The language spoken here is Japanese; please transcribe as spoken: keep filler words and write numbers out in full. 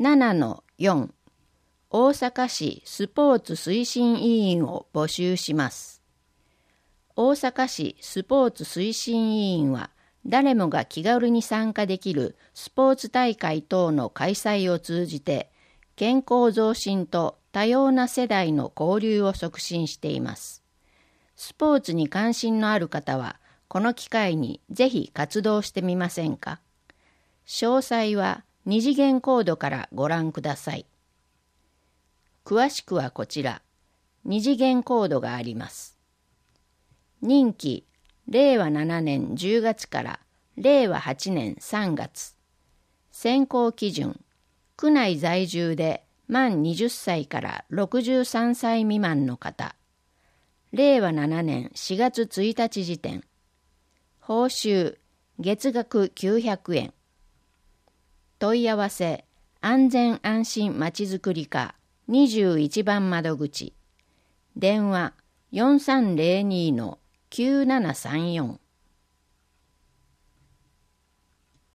ななのよん 大阪市スポーツ推進委員を募集します。大阪市スポーツ推進委員は誰もが気軽に参加できるスポーツ大会等の開催を通じて健康増進と多様な世代の交流を促進しています。スポーツに関心のある方はこの機会にぜひ活動してみませんか。詳細は二次元コードからご覧ください。詳しくはこちら、二次元コードがあります。任期、れいわななねんじゅうがつかられいわはちねんさんがつ。選考基準、区内在住で満はたちからろくじゅうさんさい未満の方。れいわななねんしがつついたち時点。報酬、月額きゅうひゃくえん。問い合わせ、安全安心まちづくり課にじゅういちばん窓口。電話 よんさんぜろにのきゅうななさんよん。